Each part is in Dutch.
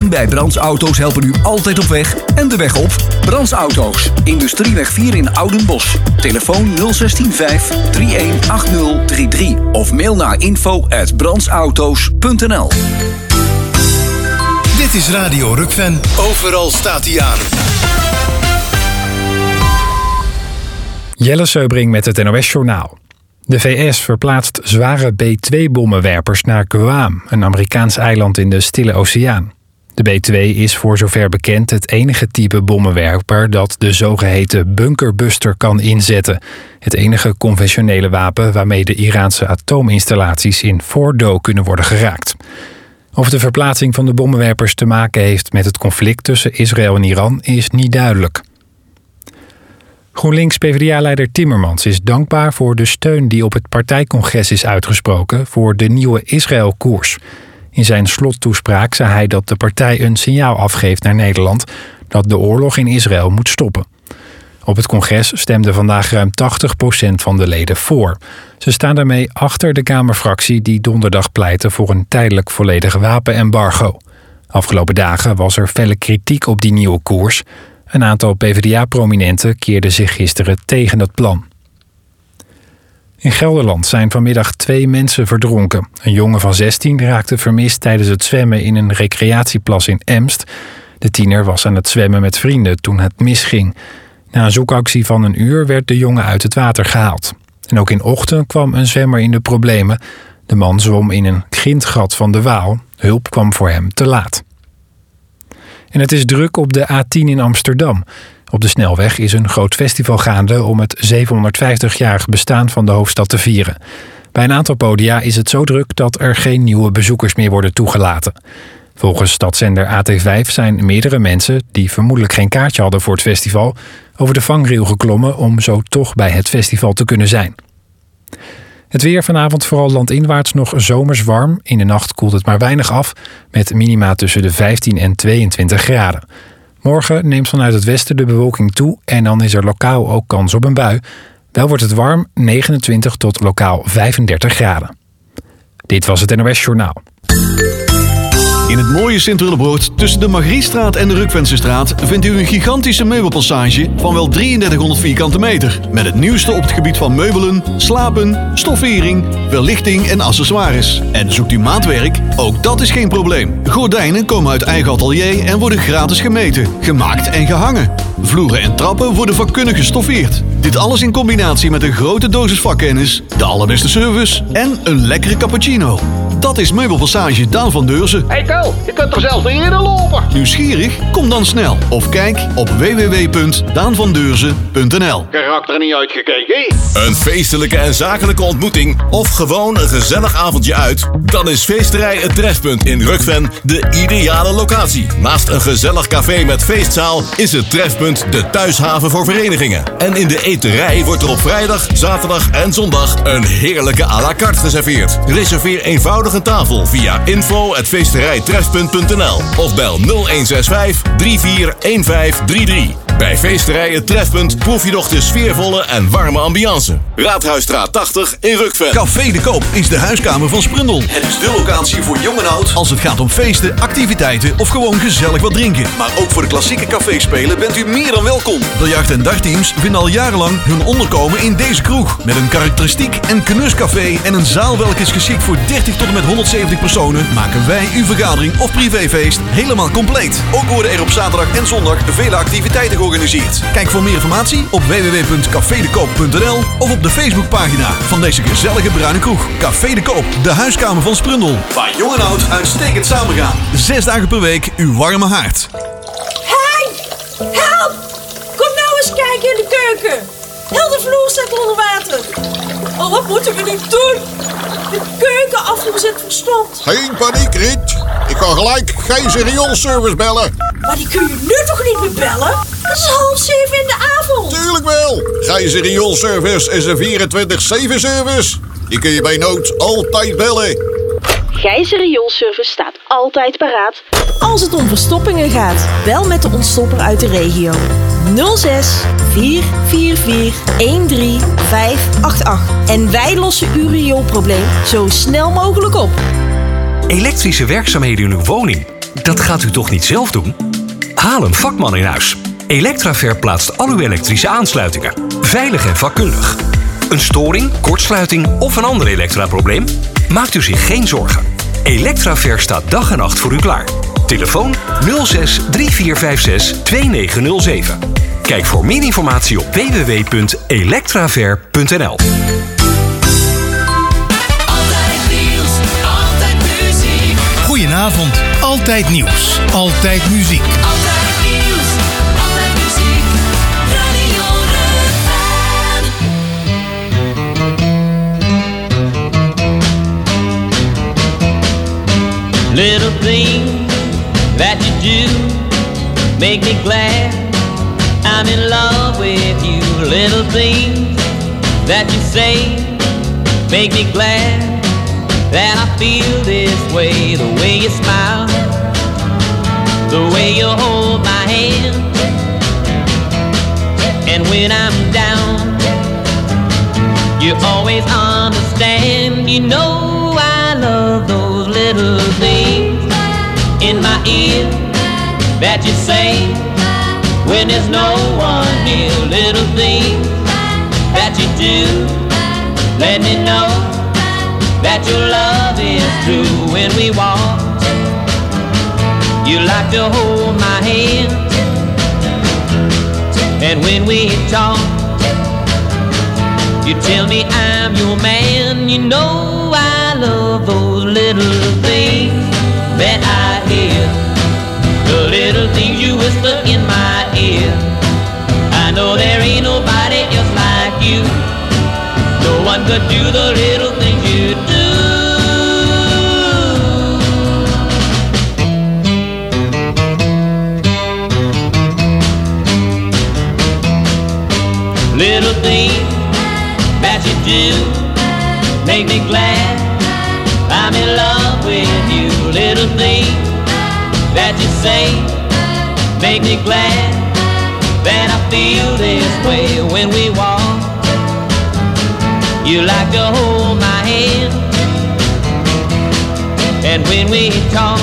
bij Brands Auto's helpen u altijd op weg en de weg op. Brands Auto's, Industrieweg 4 in Oudenbosch. Telefoon 016 318033 of mail naar info@brandsauto's.nl. Dit is Radio Rukven. Overal staat hij aan. Jelle Seubring met het NOS-journaal. De VS verplaatst zware B-2-bommenwerpers naar Guam, een Amerikaans eiland in de Stille Oceaan. De B-2 is voor zover bekend het enige type bommenwerper dat de zogeheten bunkerbuster kan inzetten. Het enige conventionele wapen waarmee de Iraanse atoominstallaties in Fordo kunnen worden geraakt. Of de verplaatsing van de bommenwerpers te maken heeft met het conflict tussen Israël en Iran is niet duidelijk. GroenLinks-PVDA-leider Timmermans is dankbaar voor de steun die op het partijcongres is uitgesproken voor de nieuwe Israël-koers. In zijn slottoespraak zei hij dat de partij een signaal afgeeft naar Nederland dat de oorlog in Israël moet stoppen. Op het congres stemde vandaag ruim 80% van de leden voor. Ze staan daarmee achter de Kamerfractie die donderdag pleitte voor een tijdelijk volledig wapenembargo. Afgelopen dagen was er felle kritiek op die nieuwe koers. Een aantal PvdA-prominenten keerden zich gisteren tegen dat plan. In Gelderland zijn vanmiddag 2 mensen verdronken. Een jongen van 16 raakte vermist tijdens het zwemmen in een recreatieplas in Emst. De tiener was aan het zwemmen met vrienden toen het misging. Na een zoekactie van een uur werd de jongen uit het water gehaald. En ook in Ochten kwam een zwemmer in de problemen. De man zwom in een grindgat van de Waal. Hulp kwam voor hem te laat. En het is druk op de A10 in Amsterdam. Op de snelweg is een groot festival gaande om het 750-jarig bestaan van de hoofdstad te vieren. Bij een aantal podia is het zo druk dat er geen nieuwe bezoekers meer worden toegelaten. Volgens stadszender AT5 zijn meerdere mensen, die vermoedelijk geen kaartje hadden voor het festival, over de vangrail geklommen om zo toch bij het festival te kunnen zijn. Het weer vanavond vooral landinwaarts nog zomers warm. In de nacht koelt het maar weinig af, met minima tussen de 15 en 22 graden. Morgen neemt vanuit het westen de bewolking toe en dan is er lokaal ook kans op een bui. Wel wordt het warm, 29 tot lokaal 35 graden. Dit was het NOS Journaal. In het mooie Sint-Willebroord tussen de Margriestraat en de Rukvensestraat vindt u een gigantische meubelpassage van wel 3300 vierkante meter. Met het nieuwste op het gebied van meubelen, slapen, stoffering, verlichting en accessoires. En zoekt u maatwerk? Ook dat is geen probleem. Gordijnen komen uit eigen atelier en worden gratis gemeten, gemaakt en gehangen. Vloeren en trappen worden vakkundig gestoffeerd. Dit alles in combinatie met een grote dosis vakkennis, de allerbeste service en een lekkere cappuccino. Dat is Meubelpassage Daan van Deurzen. Hey Ko, je kunt er zelf niet eerder lopen. Nieuwsgierig? Kom dan snel. Of kijk op www.daanvandeurzen.nl. Karakter niet uitgekeken. Een feestelijke en zakelijke ontmoeting of gewoon een gezellig avondje uit? Dan is Feesterij Het Trefpunt in Rukven de ideale locatie. Naast een gezellig café met feestzaal is het Trefpunt de thuishaven voor verenigingen. En in de eterij wordt er op vrijdag, zaterdag en zondag een heerlijke à la carte geserveerd. Reserveer eenvoudig een tafel via info@feesterijtrefpunt.nl of bel 0165 341533. Bij Feesterij Het Trefpunt proef je nog de sfeervolle en warme ambiance. Raadhuisstraat 80 in Rukven. Café de Koop is de huiskamer van Sprundel. Het is de locatie voor jong en oud als het gaat om feesten, activiteiten of gewoon gezellig wat drinken. Maar ook voor de klassieke caféspelen bent u meer dan welkom. Biljart- en dagteams vinden al jarenlang hun onderkomen in deze kroeg. Met een karakteristiek en knuscafé en een zaal welke is geschikt voor 30 tot en met 170 personen, maken wij uw vergadering of privéfeest helemaal compleet. Ook worden er op zaterdag en zondag vele activiteiten georganiseerd. Kijk voor meer informatie op www.cafedekoop.nl of op de Facebookpagina van deze gezellige bruine kroeg. Café de Koop, de huiskamer van Sprundel. Waar jong en oud uitstekend samengaan. 6 dagen per week uw warme haard. Hey! Help! Kom nou eens kijken in de keuken. Heel de vloer staat onder water. Oh, wat moeten we nu doen? De keukenafvoer zit verstomd. Geen paniek, Riet. Ik kan gelijk geen rioolservice bellen. Maar die kun je nu toch niet meer bellen? Het is 6:30 in de avond. Tuurlijk wel. Gijzer Rioolservice is een 24/7 service. Die kun je bij nood altijd bellen. Gijzer Rioolservice staat altijd paraat als het om verstoppingen gaat. Bel met de ontstopper uit de regio. 06 444 13588. En wij lossen uw rioolprobleem zo snel mogelijk op. Elektrische werkzaamheden in uw woning? dat gaat u toch niet zelf doen? Haal een vakman in huis. Electraver plaatst al uw elektrische aansluitingen. Veilig en vakkundig. Een storing, kortsluiting of een ander elektraprobleem? Maakt u zich geen zorgen. Electraver staat dag en nacht voor u klaar. Telefoon 06 3456 2907. Kijk voor meer informatie op www.electraver.nl. Goedenavond, altijd nieuws, altijd muziek. Altijd nieuws, altijd muziek, Radio Rukvan. Little things that you do make me glad I'm in love with you. Little things that you say make me glad that I feel this way. The way you smile, the way you hold my hand, and when I'm down, you always understand. You know I love those little things in my ear that you say when there's no one near. Little things that you do let me know that your love is true. When we walk, you like to hold my hand, and when we talk, you tell me I'm your man. You know I love those little things that I hear, the little things you whisper in my ear. I know there ain't nobody else like you. No one could do the little things you do. Little things that you do make me glad I'm in love with you. Little things that you say make me glad that I feel this way. When we walk, you like to hold my hand, and when we talk,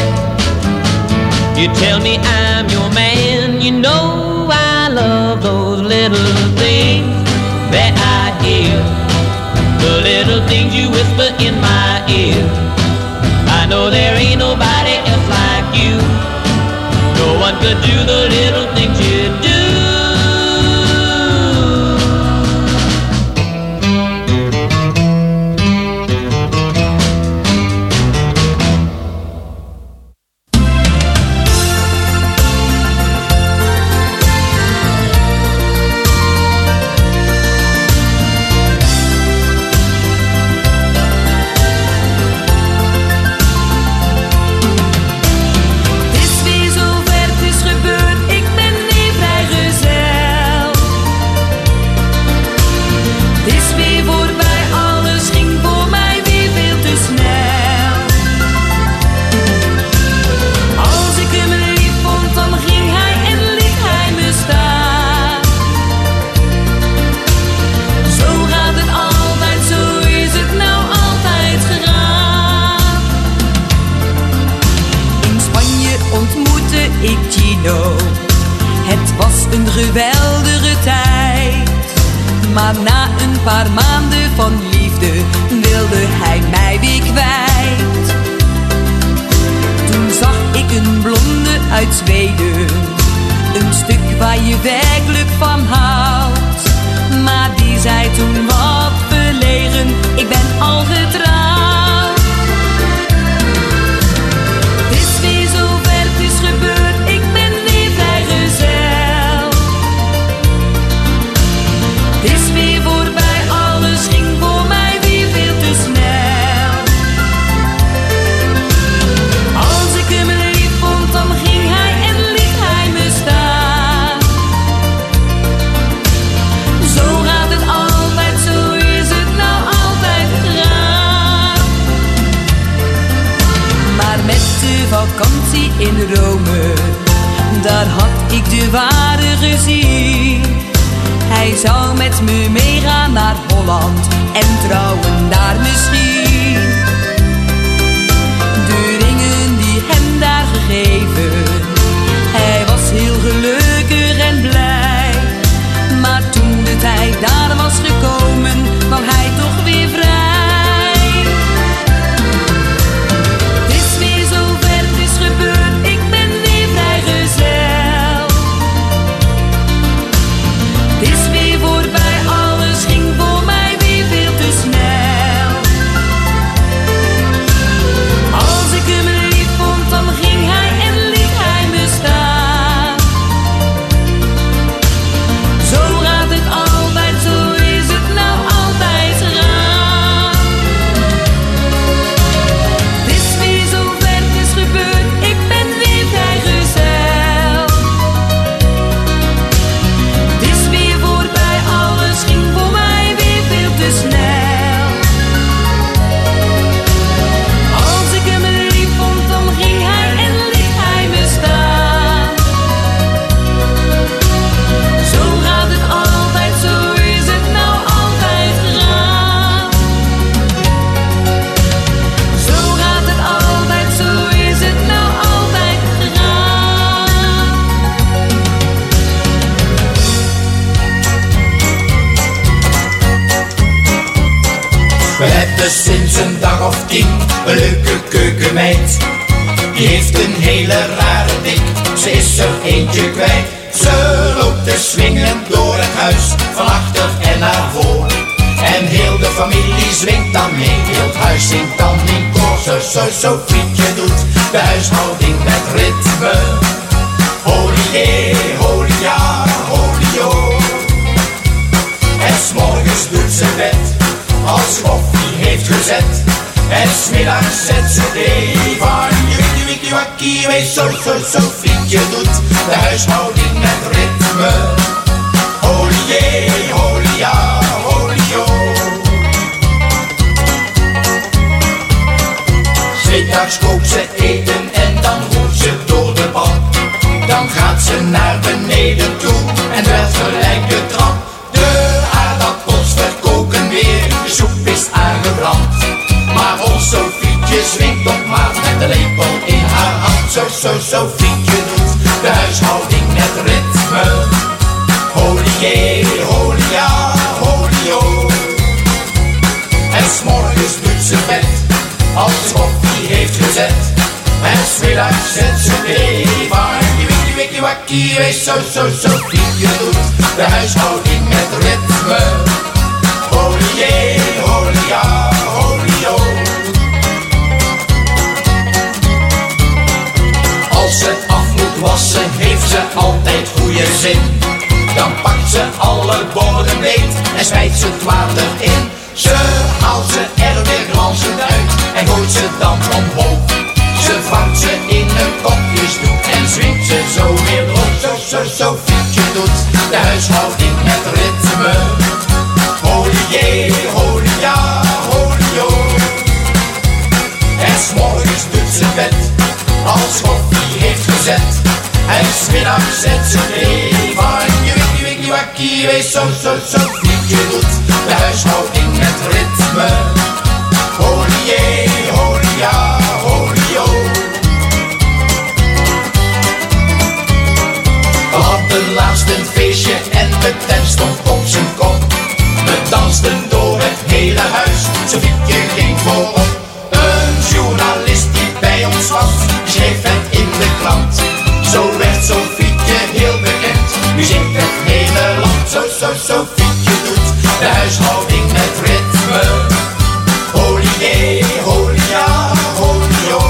you tell me I'm your man. You know I love those little things that I hear, the little things you whisper in my ear. I know there ain't nobody else like you. No one could do the little things you do. Het was een geweldige tijd, maar na een paar maanden van liefde wilde hij mij weer kwijt. Toen zag ik een blonde uit Zweden, een stuk waar je werkelijk van houdt. Maar die zei toen wat verlegen, ik ben al getrouwd. Het is weer zover, het is gebeurd, ik ben weer vrijgezel. Het is weer voorbij, alles ging voor mij weer veel te snel. Als ik hem lief vond, dan ging hij en liet hij me staan. Zo gaat het altijd, zo is het nou altijd gedaan. Maar met de vakantie in Rome, daar had ik de ware gezien. Hij zou met me meegaan naar Holland en trouwen daar misschien. De ringen die hem daar gegeven geven. Hij was heel gelukkig en blij. Maar toen de tijd daar was gekomen, wou hij toch weer vrij. Het is weer zover, het is gebeurd, ik ben weer vrijgezel. Het is weer voorbij, alles ging voor mij weer veel te snel. Als ik hem lief vond, dan ging hij en liet hij me staan. Zo gaat het altijd, zo is het nou altijd gegaan. Het is weer zover, het is gebeurd, ik ben weer vrijgezel. Het is weer voorbij, alles ging voor mij weer veel te snel. Als ik hem lief vond, dan ging hij en liet hij me staan. Zo gaat het altijd, zo is het nou altijd gegaan. Zo gaat het altijd, zo is het nou altijd gegaan. We hebben sinds een dag of 10 een leuke keukenmeid. Die heeft een hele rare dik, ze is er eentje kwijt. Ze loopt te swingen door het huis, van achter en naar voor. En heel de familie zwingt dan mee, heel het huis zingt dan in koor. Sofietje doet de huishouding met ritme. Holy yeah, holy ja, holy yo. En 's morgens doet ze bed, als ze koffie heeft gezet. En 's middags zet ze thee van wikkie wikkie wakkie. Wees Sofietje doet de huishouding met ritme. Holy yeah, holy ja, holy yo. 's middags kookt ze eten en dan roert ze door de pan. Dan gaat ze naar beneden toe en werd gelijk de trap. De aardappels verkoken weer, de soep is aangebrand. Maar ons Sofietje swingt nog maar met de lepel in haar hand. Sofietje doet de huishouding met ritme. Holy yeah, holy ja, holy yo. En 's morgens doet ze bed, als ze koffie heeft gezet. En 's middags zet ze thee van wikkie wikkie wakkie. Wees Sofietje doet de huishouding met ritme. Holy yeah, holy ja, holy yo. Als ze af moet wassen, heeft ze altijd goede zin. Dan pakt ze alle borden beet en smijt ze het water in. Ze haalt ze er weer glanzend uit en gooit ze dan omhoog. Ze vangt ze in een kopjesdoek en zwingt ze zo weer rond. Sofietje doet de huishouding met ritme. Holy yeah, holy ja, holy yo. En 's morgens doet ze bed, als koffie heeft gezet. En 's middags zet ze thee van wikkie wikkie wakkie. Wees Sofietje doet de huishouding met ritme. Holy yeah, holy ja, holy yo. We hadden laatst een feestje en de tent stond op zijn kop. We dansten door het hele huis, Sofietje ging voorop. Een journalist die bij ons was, die schreef het in de krant. Zo werd Sofietje heel bekend, nu zingt het hele land. Sofietje doet de huishouding met ritme. Holy yeah, holy ja, holy yo.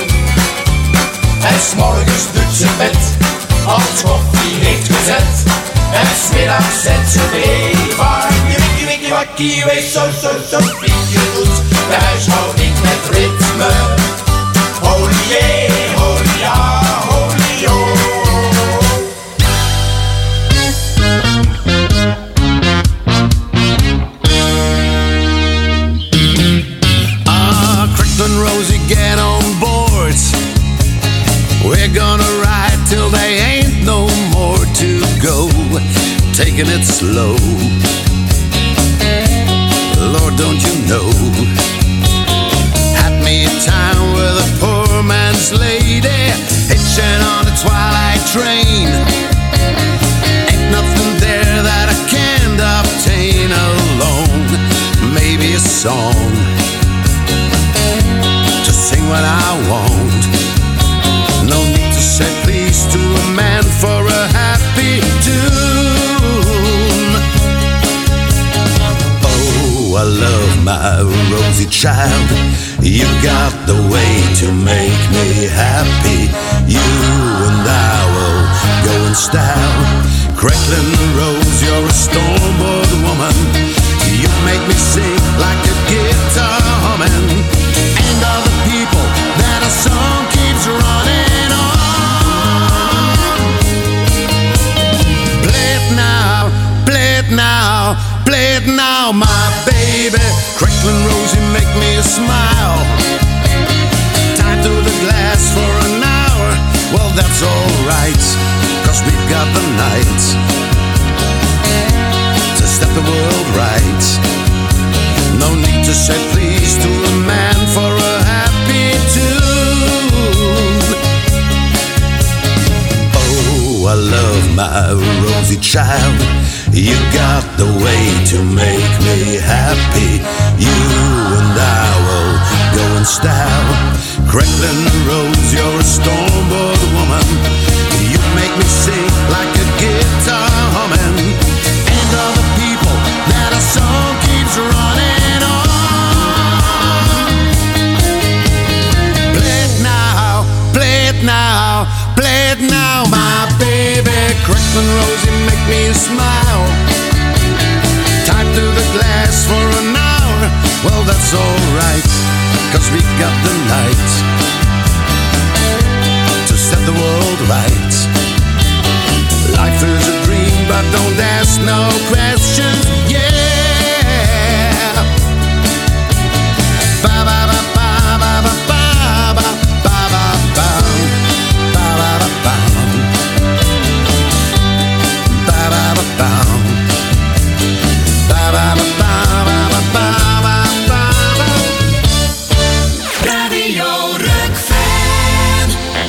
En 's morgens doet ze bed, als koffie heeft gezet. En 's middags zet ze thee van wikkie wikkie wakkie. Wees Sofietje doet de huishouding met ritme. Holy yeah, holy ja, holy yo. Crickland Rosie, get on board. We're gonna ride till they ain't no more to go. Taking it slow. Lord, don't you know? Had me time with a poor man's lady. Hey, station on the twilight train. Ain't nothing there that I can't obtain alone. Maybe a song to sing when I want. No need to say please to a man for a happy tune. Oh, I love my rosy child. You got the way to make me happy. You and I will go in style. Crackling the rose, you're a storm-board woman. You make me sing like a guitar humming. And all the people that a song keeps running on. Play it now, play it now, play it now, my baby. Crackling rose, you make me smile. Time through the glass for an hour. Well, that's alright, 'cause we've got the night to set the world right. No need to say please to a man for a happy tune. Oh, I love my rosy child. You got the way to make me happy. You and I will go in style. Crackling rose, you're a storm-board woman. You make me sing like a guitar humming. And all the people that a song keeps running on. Play it now, play it now, play it now, my baby. Crackling rose, you make me smile. Time through the glass for an hour. Well, that's alright, 'cause we got the night to set the world right. Life is a dream, but don't ask no questions. Yeah. Ba ba ba ba ba ba ba ba ba ba ba ba ba ba ba ba ba ba ba. Radio Rock-fan.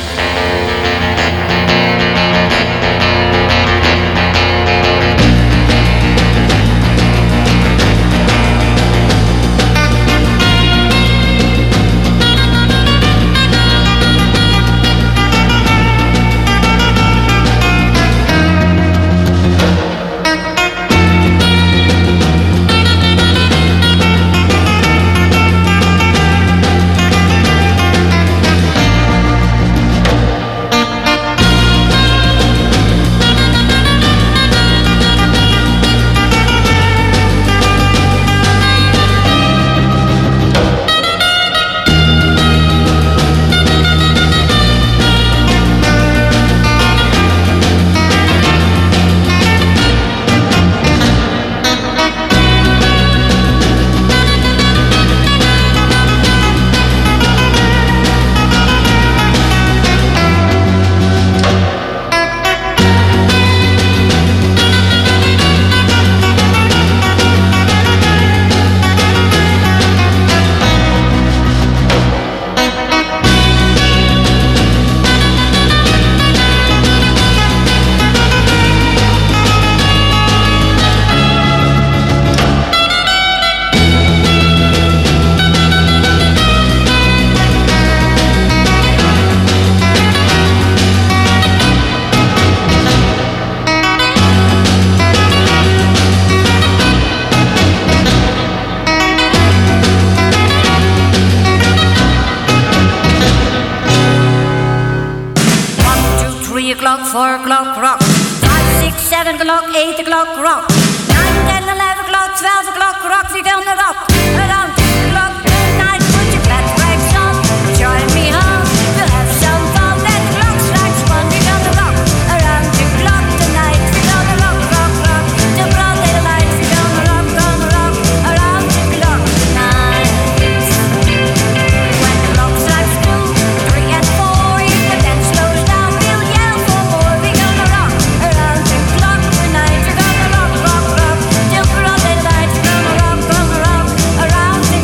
o'clock, 4 o'clock, rock. 5, 6, 7 o'clock, 8 o'clock, rock. 9, 10, 11 o'clock, 12 o'clock, rock. We gonna rock. Around 2 o'clock, midnight, put your glad rags on. Join me home, we'll have some fun. Then the clock strikes 1, we gonna rock. Around 2 o'clock tonight, we gonna rock, rock, rock. Till broad daylight, we gonna rock. Around 2 o'clock tonight. When the clock strikes 2, 3 and 4, if the dance slows down, we'll yell for more. We gonna rock. Around 2 o'clock tonight, we gonna rock, rock, rock. Till broad daylight, we gonna rock. Around 2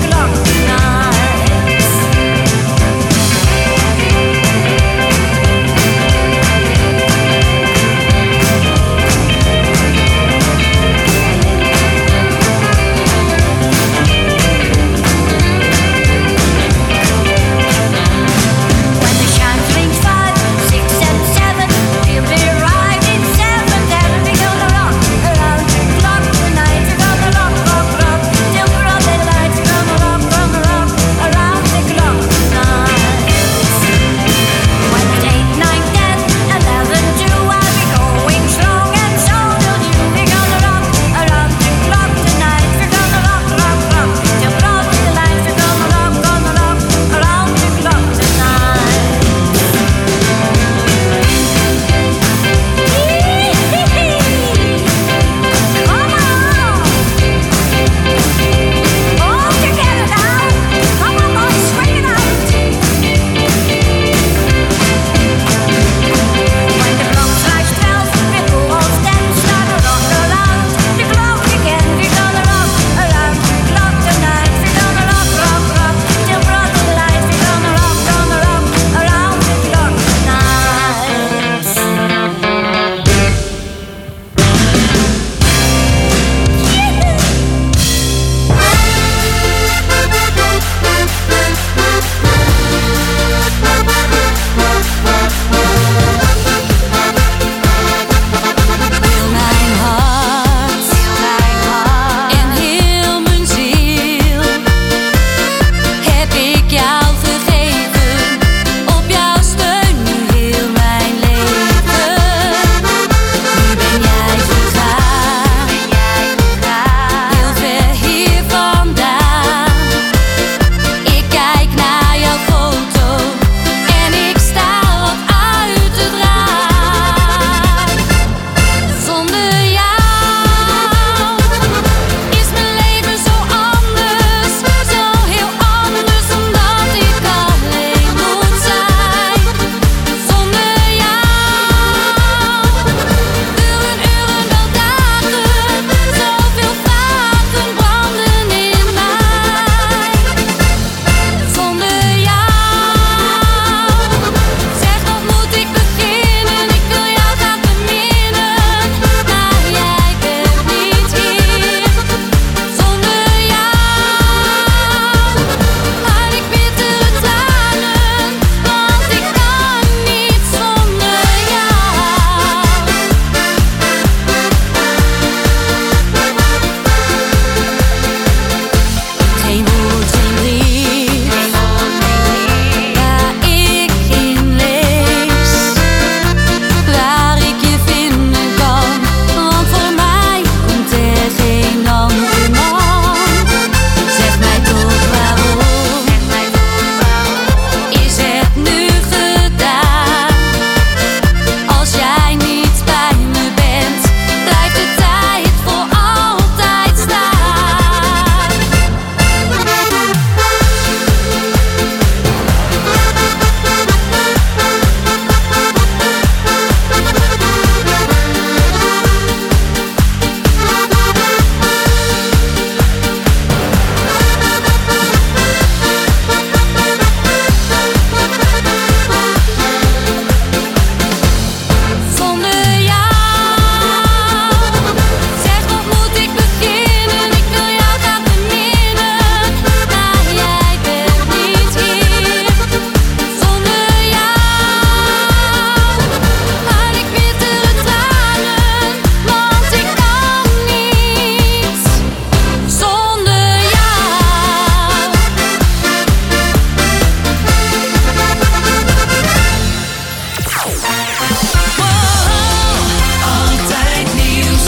Altijd nieuws.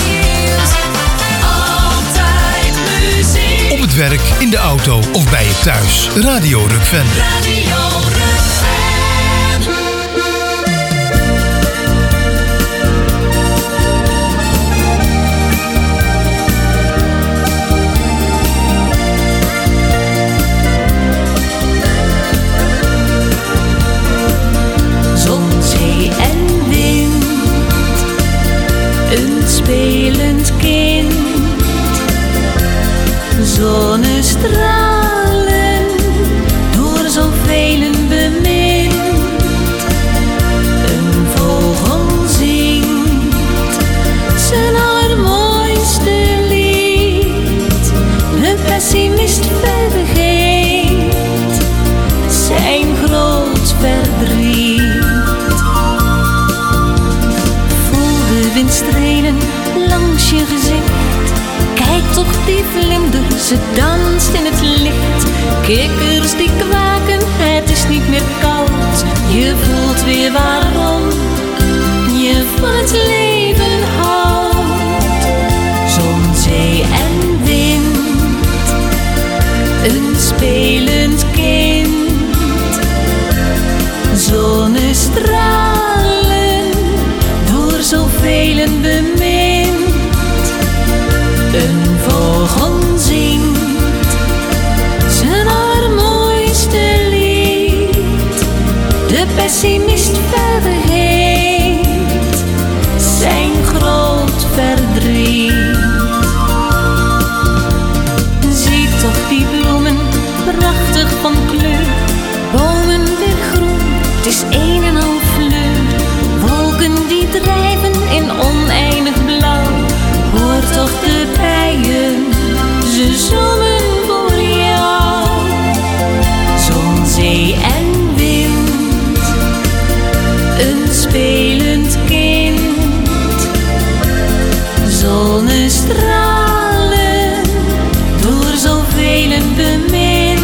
Altijd muziek. Op het werk, in de auto of bij je thuis. Radio Rukven. Radio spelend kind, zonnestralen, door zoveel bemind. Een vogel zingt zijn allermooiste lied, de pessimist vergeet zijn groot verdriet. Windstrelen langs je gezicht. Kijk toch die vlinder, ze danst in het licht. Kikkers die kwaken, het is niet meer koud. Je voelt weer waarom je van het leven houdt. Zon, zee en wind, een spelend kind. Zonnestralen, zoveel bemind. Een vogel zingt zijn allermooiste lied. De pessimist vergeet zijn groot verdriet. Zie toch die bloemen, prachtig van kleur. Bomen weer groen, het is een en al fleur. Wolken die drijven in oneindig blauw. Hoor toch de bijen, ze zongen voor jou. Zon, zee en wind, een spelend kind. Zonnestralen, door zoveel bemind.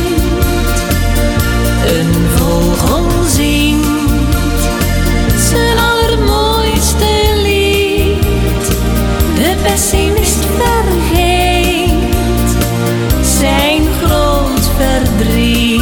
Een vogel zingt zijn allermooiste lied. De pessimist vergeet zijn groot verdriet.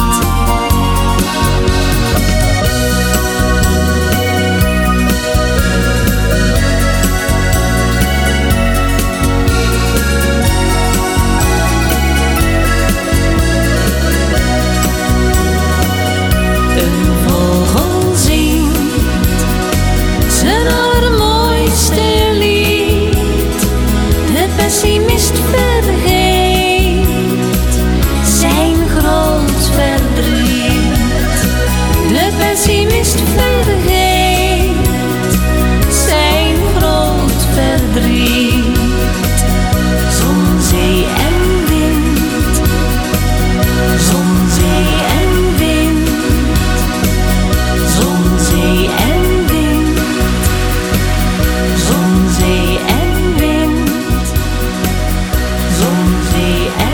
Een vogel zingt zijn allermooiste lied. De pessimist vergeet zijn groot verdriet. De pessimist vergeet zijn groot verdriet. Zon, zee en wind, zon, zee en wind, zon, zee en wind, zon, zee en wind, zon, zee en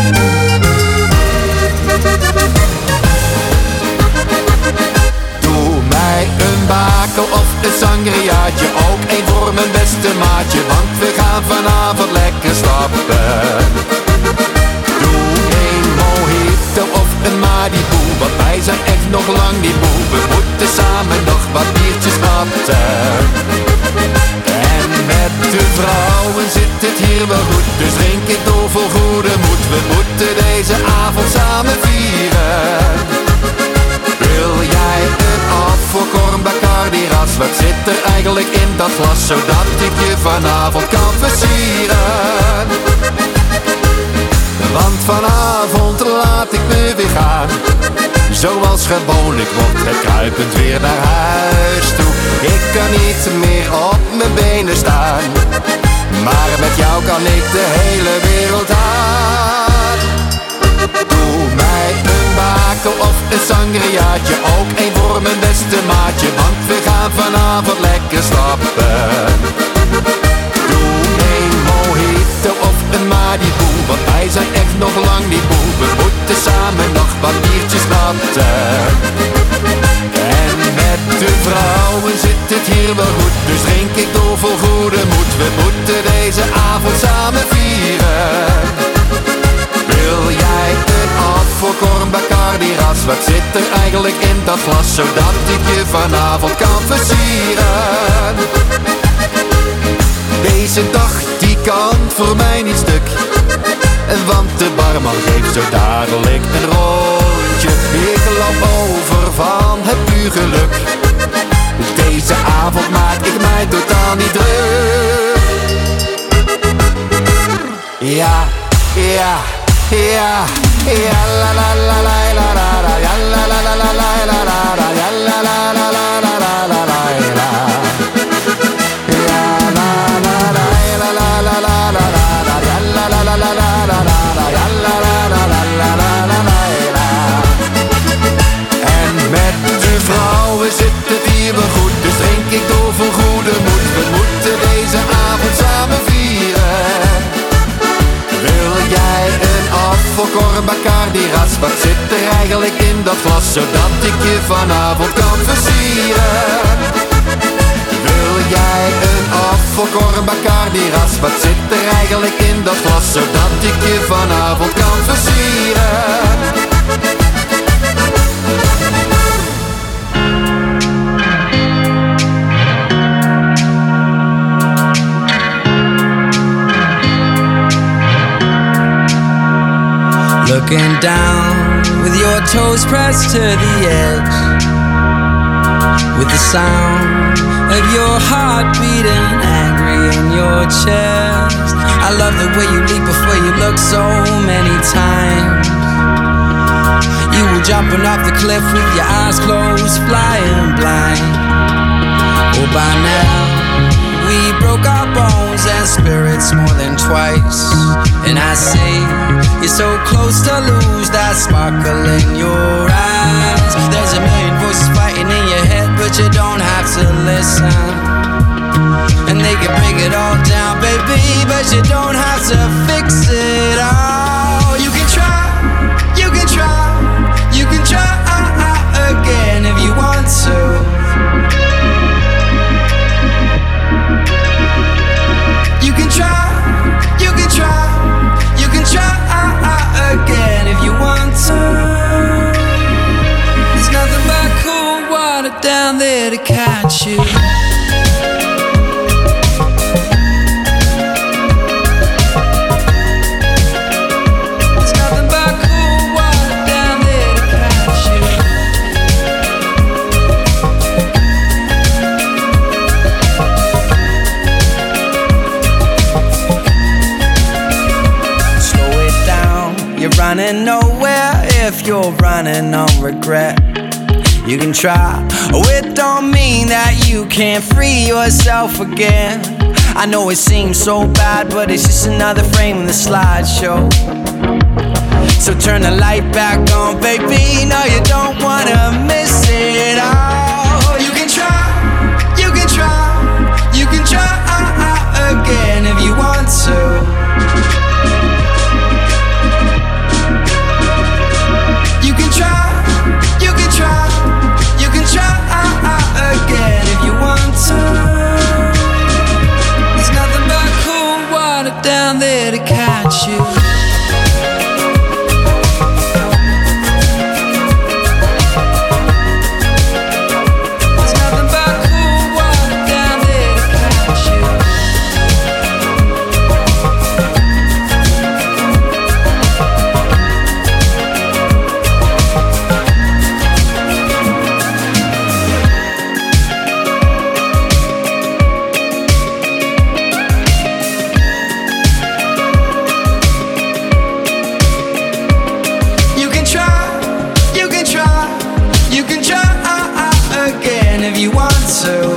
Doe mij een bakel of een sangriaatje, ook één voor mijn beste maatje, want we gaan vanavond lekker stappen. Doe een mojito of een Malibu, want wij zijn echt nog lang niet moe. We moeten samen nog wat biertjes vatten. En met de vrouwen zit het hier wel goed, dus drink ik door vol goede moed. We moeten deze avond samen vieren. Wil jij een afvalkorn Bacardi ras? Wat zit er eigenlijk in dat glas, zodat ik je vanavond kan versieren? Want vanavond laat ik me weer gaan. Zoals gewoonlijk wordt het kruipend weer naar huis toe. Ik kan niet meer op mijn benen staan, maar met jou kan ik de hele wereld aan. Doe mij een bakel of een sangriaatje, ook één voor mijn beste maatje, want we gaan vanavond lekker stappen. Doe een mojito of een Malibu, want wij zijn echt nog lang niet moe. We moeten samen nog wat biertjes vatten. En met de vrouwen het hier wel goed, dus drink ik door vol goede moed. We moeten deze avond samen vieren. Wil jij een afvalkorn Bacardi ras? Wat zit er eigenlijk in dat glas, zodat ik je vanavond kan versieren? Deze dag die kan voor mij niet stuk, want de barman geeft zo dadelijk een rondje. Ik lap over van het puur geluk. Deze avond maak ik mij totaal niet druk. Ja, ja, ja, ja la la la la la la la, ja la la la la la la la, ja la la la la la la la la la. Ja la la la la la la la la la, ja la la la la la la la, ja la la la la la la la la. En met de vrouwen zit het hier wel goed, dus drink ik door voor goede moed. We moeten deze avond samen vieren. Wil jij een afvalkorn Bacardi ras? Wat zit er eigenlijk in dat glas, zodat ik je vanavond kan versieren? Wil jij een afvalkorn Bacardi ras? Wat zit er eigenlijk in dat glas, zodat ik je vanavond kan versieren? Looking down with your toes pressed to the edge, with the sound of your heart beating angry in your chest. I love the way you leap before you look so many times. You were jumping off the cliff with your eyes closed, flying blind. Oh, by now we broke our bones and spirits more than twice. And I say, you're so close to lose that sparkle in your eyes. There's a million voices fighting in your head, but you don't have to listen. And they can break it all down, baby, but you don't have to fix it all. You can try, you can try, you can try again if you want to. You can try, you can try, you can try again if you want to. There's nothing but cool water down there to catch you. There's nothing but cool water down there to catch you. You're running nowhere if you're running on regret. You can try, oh it don't mean that you can't free yourself again. I know it seems so bad, but it's just another frame in the slideshow. So turn the light back on, baby, no you don't wanna miss it all. You can try, you can try, you can try again if you want to. You can try, you can try, you can try again if you want to. There's nothing but cool water down there to catch you. There's nothing but cool water down there to catch you. You want to.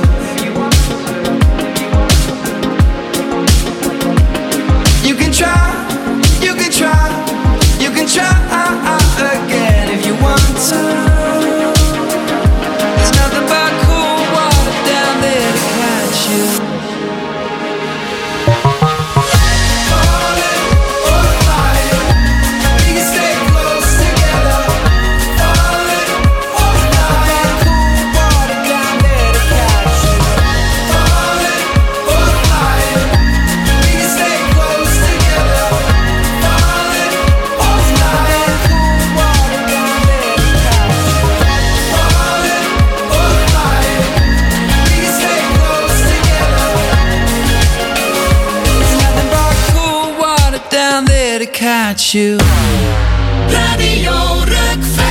You can try, you can try, you can try again if you want to. There's nothing but cool water down there to catch you. Cool water down there to catch you. without you. Radio Rockfan.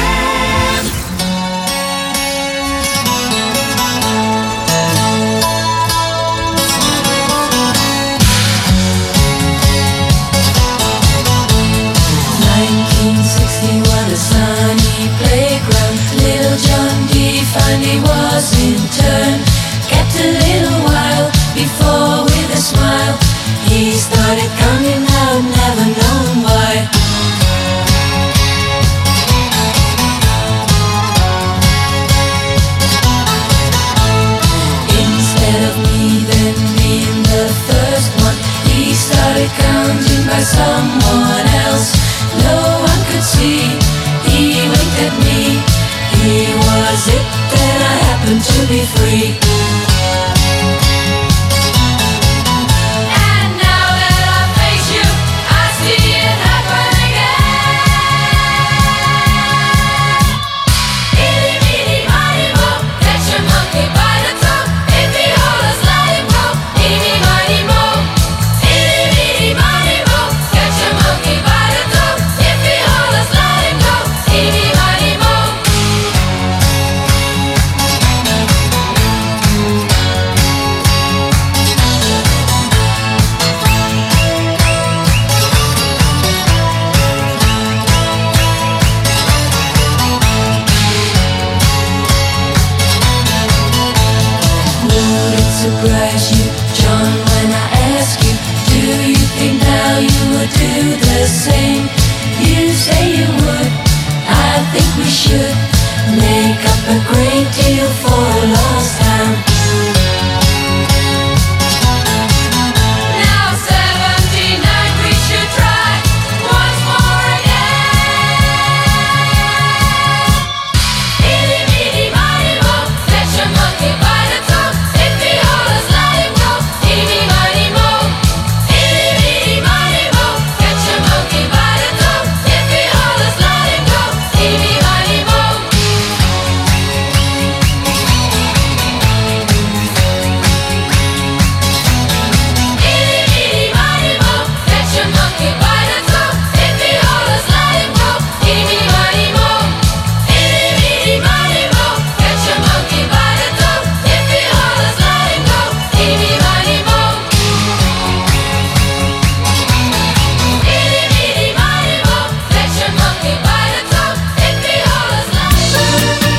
What a sunny playground. Little John D. finally was in turn. Kept a little while before with a smile he started coming out, never known why. Instead of me then being the first one, he started counting by someone else. No one could see, he winked at me. He was it, then I happened to be free. And now that I face you, I see it happen again. Itty bitty mighty mo, catch a monkey by the toe. If he hollers, let him go. Itty mighty mo, itty bitty mighty mo, catch a monkey by the toe. If he hollers, let him go. Itty mighty mo. Would it surprise you, John, when I ask you, do you think now you would do the same? You say you would, I think we should make up a great deal for a lost time. Now 79, we should try once more again. Itty bitty mighty mo, catch a monkey by the toe. If he hollers, let him go. Itty mighty mo, itty bitty mighty mo, catch a monkey by the toe. If he hollers, let him go. Itty mighty mo. Itty bitty mighty mo, catch a monkey by the toe. If he hollers, let him go. Itty mighty mo, itty bitty mighty mo, catch a monkey by the toe. If he hollers, let him go. Itty mighty mo. Itty bitty mighty mo, catch a monkey by the toe. If he hollers, let him go.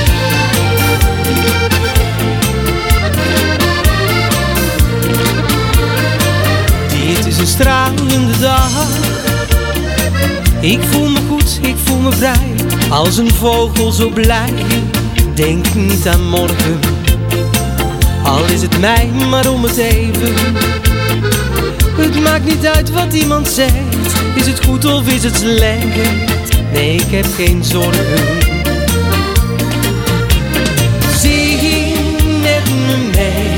Dit is een stralende dag. Ik voel me goed, ik voel me vrij. Als een vogel zo blij. Denk niet aan morgen. Al is het mij maar om het even. Het maakt niet uit wat iemand zegt. Is het goed of is het slecht? Nee, ik heb geen zorgen. Zing met me mee.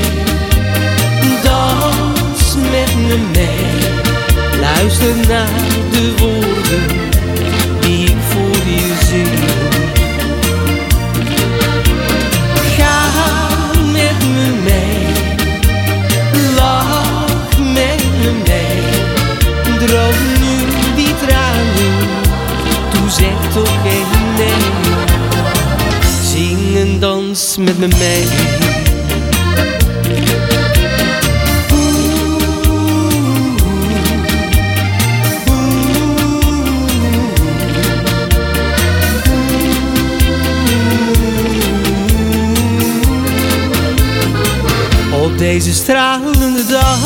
Dans met me mee. Luister naar de woorden die ik voor je zing. Ga met me mee. Lach met me mee. Droog nu die tranen. Toe zeg toch geen nee. Zing en dans met me mee. Op deze stralende dag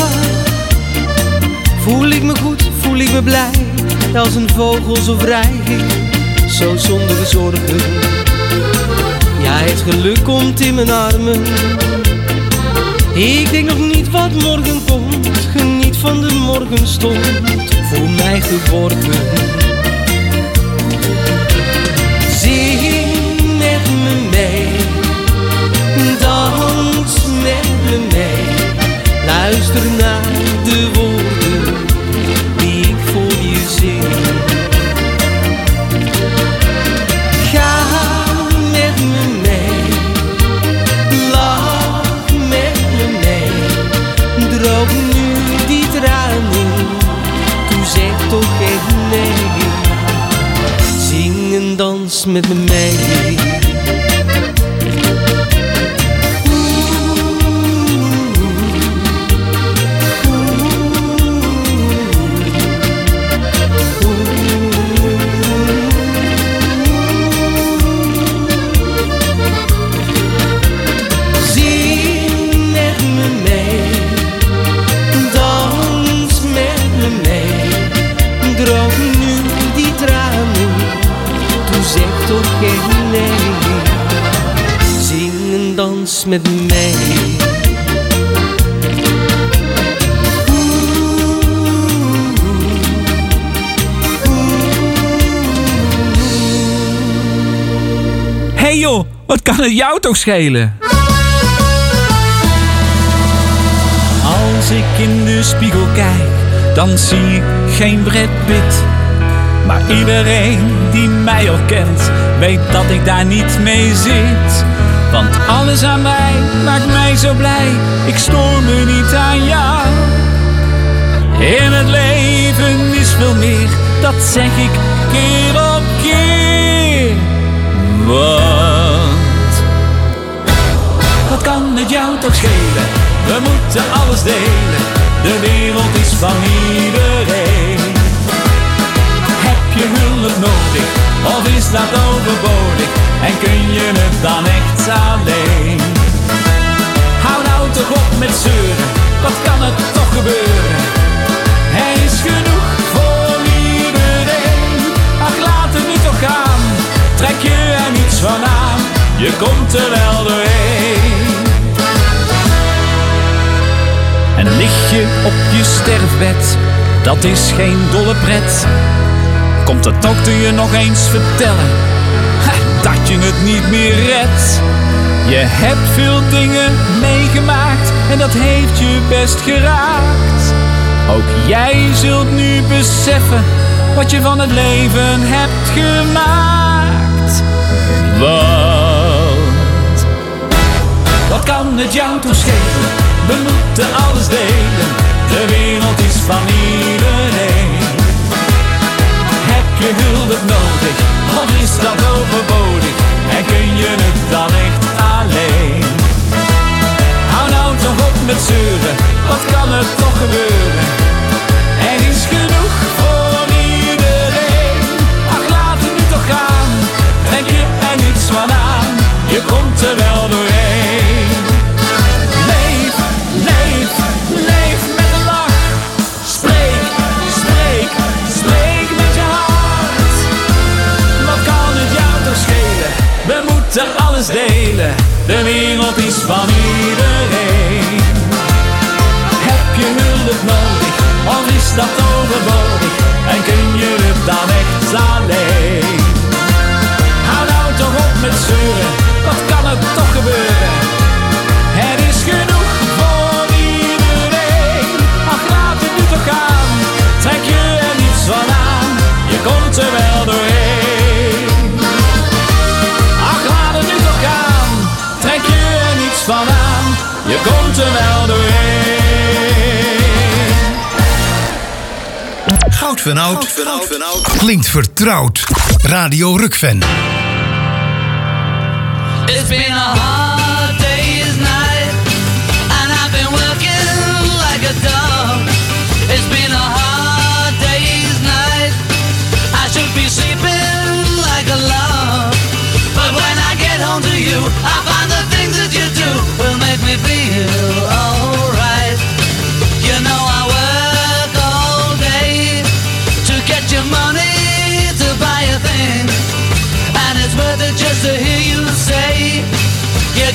voel ik me goed, voel ik me blij. Als een vogel zo vrij, zo zonder zorgen. Ja, het geluk komt in mijn armen. Ik denk nog niet wat morgen komt. Geniet van de morgenstond, voel mij geborgen. Zing met me mee. Dans met me mee. Luister naar de woorden die ik voor je zing. Ga met me mee. Lach met me mee. Droog nu die tranen. Toe zeg toch geen nee. met me mee. Dans met me mee. Hey joh, wat kan het jou toch schelen? Als ik in de spiegel kijk, dan zie ik geen Brad Pitt. Maar iedereen die mij al kent, weet dat ik daar niet mee zit. Want alles aan mij maakt mij zo blij, ik stoor me niet aan jou. In het leven is veel meer, dat zeg ik keer op keer. Want wat kan het jou toch schelen? We moeten alles delen, de wereld is van iedereen. Heb je hulp nodig, of is dat overbodig? En kun je het dan echt alleen? Hou nou toch op met zeuren, wat kan het toch gebeuren? Er is genoeg voor iedereen. Ach, laat het nu toch gaan, trek je er niets van aan, je komt er wel doorheen. En lig je op je sterfbed, dat is geen dolle pret. Komt de dokter je nog eens vertellen dat je het niet meer redt. Je hebt veel dingen meegemaakt en dat heeft je best geraakt. Ook jij zult nu beseffen wat je van het leven hebt gemaakt. Want wat kan het jou toch schelen? We moeten alles delen, de wereld is van iedereen. Heb je hulp nodig, of is dat overbodig? En kun je het dan echt alleen? Hou nou toch op met zeuren, wat kan er toch gebeuren? Er is genoeg voor iedereen. Ach, laat het nu toch gaan, trek je er niets van aan, je komt er wel doorheen. Leef, leef, leef met een lach. Spreek, spreek, spreek met je hart. Wat kan het jou toch schelen? We moeten alles delen, de wereld is van iedereen. Heb je hulp nodig, of is dat overbodig? En kun je het dan echt alleen? Hou nou toch op met zeuren, wat kan het toch gebeuren? Er is genoeg voor iedereen. Ach, laat het nu toch gaan, trek je er niets van aan, je komt er wel doorheen. Ach, laat het nu toch gaan, trek je er niets van aan, je komt er wel doorheen. Goud van Oud klinkt vertrouwd. Radio Rukven. It's been a hard day's night, and I've been working like a dog. It's been a hard day's night, I should be sleeping like a log. But when I get home to you, I find the things that you do will make me feel alright. You know I work all day to get your money to buy a thing, and it's worth it just to hear you say you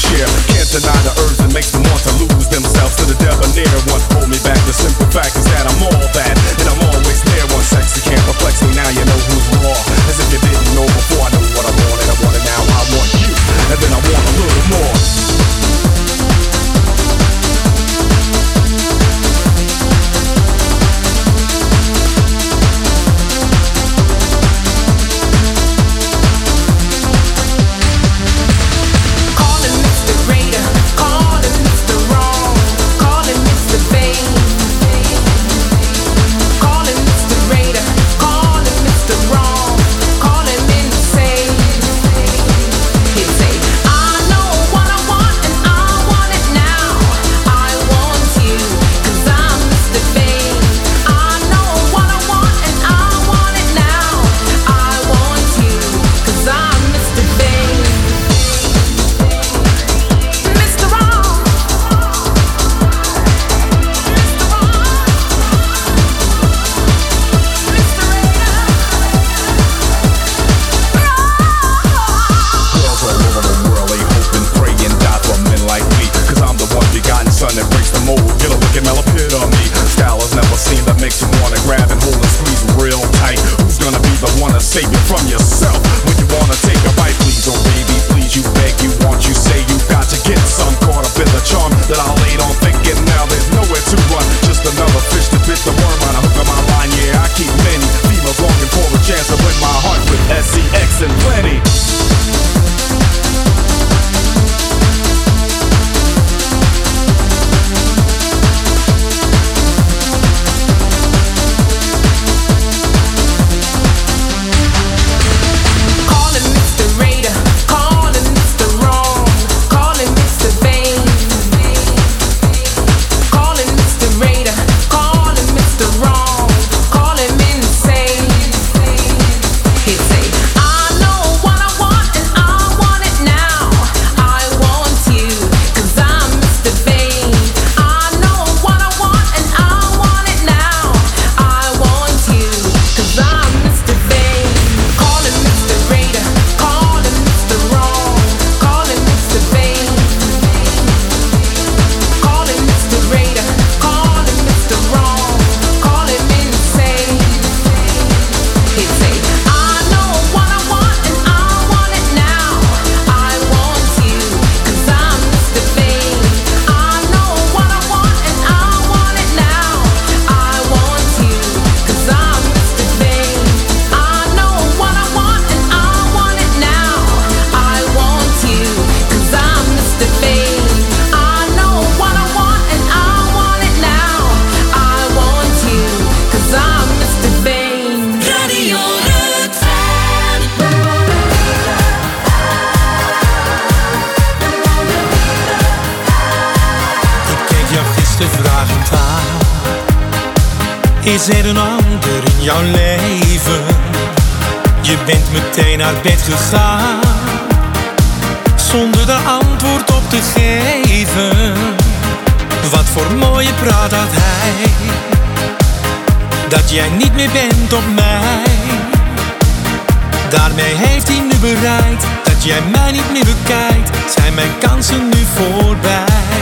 share. Can't deny the urge that makes them want to lose themselves to the debonair. What hold me back, the simple fact is that I'm all that, and I'm always there. One sexy can't perplex me, now you know who's raw. As if you didn't know before, I know what I wanted. I want it now, I want you, and then I want a little more. Save you from yourself when you wanna take a bite. Please, oh baby, please, you beg, you want, you say you got to get some. Caught up in the charm that I laid on thinking now there's nowhere to run. Just another fish to bit the worm on a hook of my line. Yeah, I keep many females longing for a chance to win my heart with SCX and plenty. Is er een ander in jouw leven? Je bent meteen naar bed gegaan zonder er antwoord op te geven. Wat voor mooie praat had hij, dat jij niet meer bent op mij. Daarmee heeft hij nu bereikt dat jij mij niet meer bekijkt. Zijn mijn kansen nu voorbij?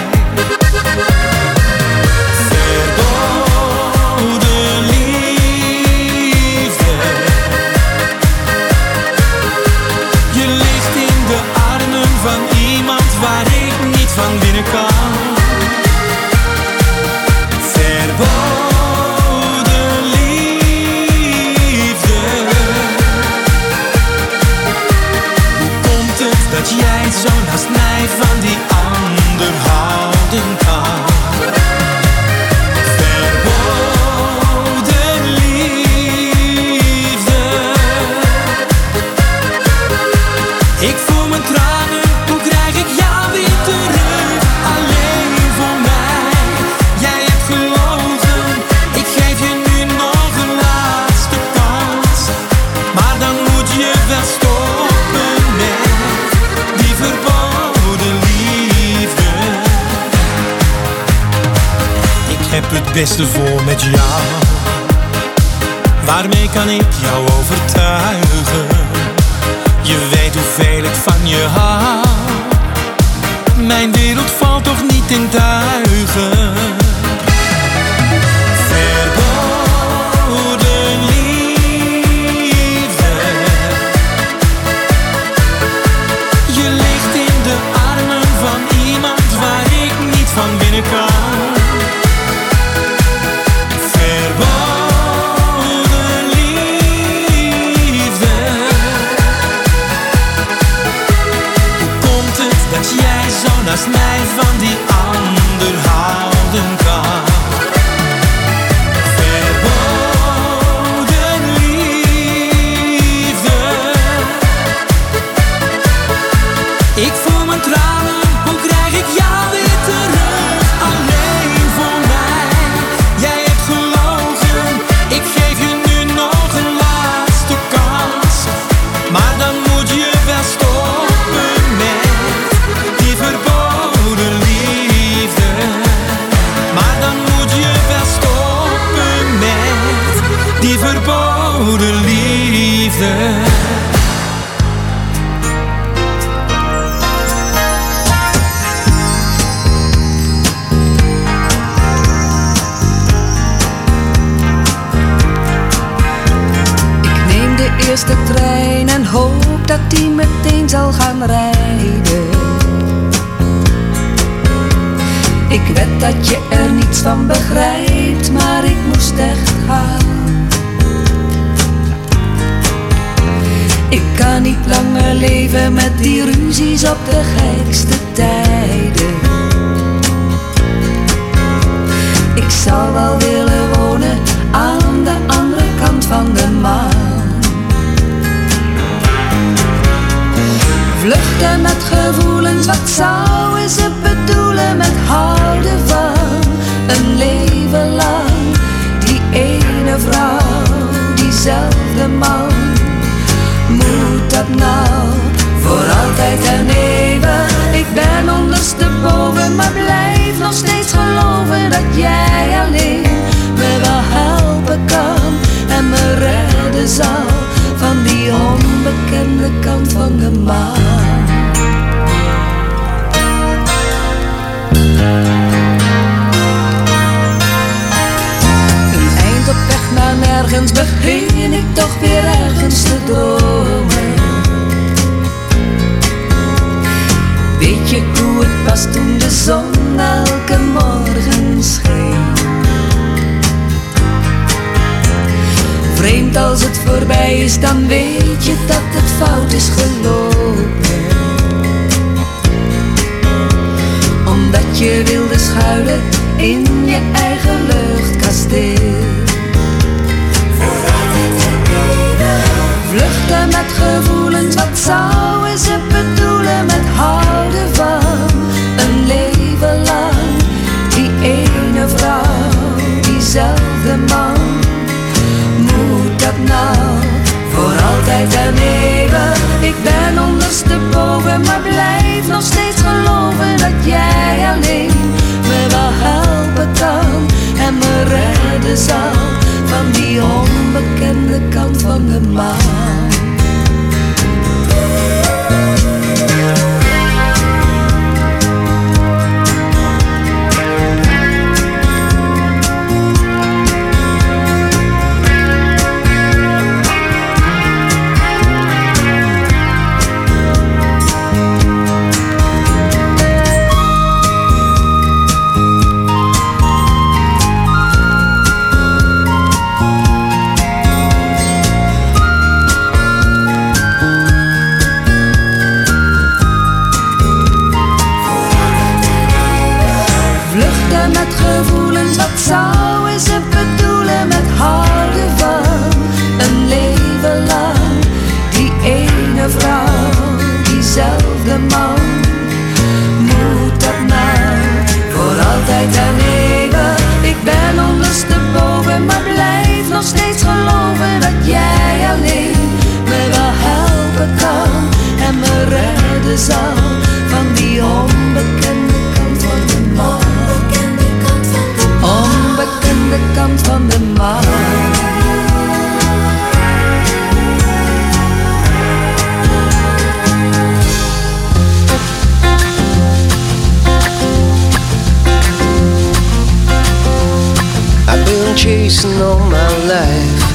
Waar ik niet van binnen kan. Verboden liefde. Hoe komt het dat jij zo naast mij van die ander houden kan? Verboden liefde. Ik voel mijn tranen. Hoe krijg ik jou weer terug? Alleen voor mij. Jij hebt gelogen. Ik geef je nu nog een laatste kans. Maar dan moet je wel stoppen met die verboden liefde. Ik heb het beste voor met jou. Waarmee kan ik jou overtuigen? Je weet hoeveel ik van je hou. Mijn wereld valt toch niet in duigen. Verboden liefde. Je ligt in de armen van iemand waar ik niet van binnen kan. Verboden liefde. Hoe komt het dat jij zo naast mij van die ander houden kan? Verboden liefde. Ik voel mijn tranen, hoe krijg ik jou weer terug? Alleen voor mij, jij hebt gelogen. Ik geef je nu nog een laatste kans. Maar dan moet je wel stoppen met die verboden liefde. Maar dan moet je wel stoppen met die verboden liefde. Ik neem de eerste trein en hoop dat die meteen zal gaan rijden. Ik weet dat je er niets van begrijpt, maar ik moest echt gaan. Ik kan niet langer leven met die ruzies op de gekste tijden. Ik zou wel willen wonen aan de andere kant van de maan. Vluchten met gevoelens, wat zouden ze bedoelen met houden van een leven lang? Die ene vrouw, diezelfde man. Moet dat nou voor altijd en eeuwig? Ik ben ondersteboven, maar blijf nog steeds geloven dat jij alleen me wel helpen kan en me redden zal van die onbekende kant van de maan. Een eind op weg naar nergens, begin ik toch weer ergens te dromen. Weet je hoe het was toen de zon elke morgen scheen? Vreemd als het voorbij is, dan weet je dat het fout is gelopen. Omdat je wilde schuilen in je eigen luchtkasteel. Vluchten met gevoelens, wat zouden ze bedoelen met houden van een leven lang? Die ene vrouw, diezelfde man. Moet dat nou voor altijd en eeuwig? Ik ben ondersteboven, maar blijf nog steeds geloven dat jij alleen me wel helpen kan en me redden zal van die onbekende kant van de maan. Zouden ze bedoelen met houden van een leven lang? Die ene vrouw, diezelfde man. Moet dat nou voor altijd en eeuwig? Ik ben ondersteboven, maar blijf nog steeds geloven dat jij alleen me wel helpen kan en me redden zal van die onbekende kant van de maan. chasing all my life.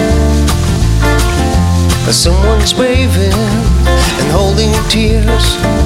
But someone's waving and holding tears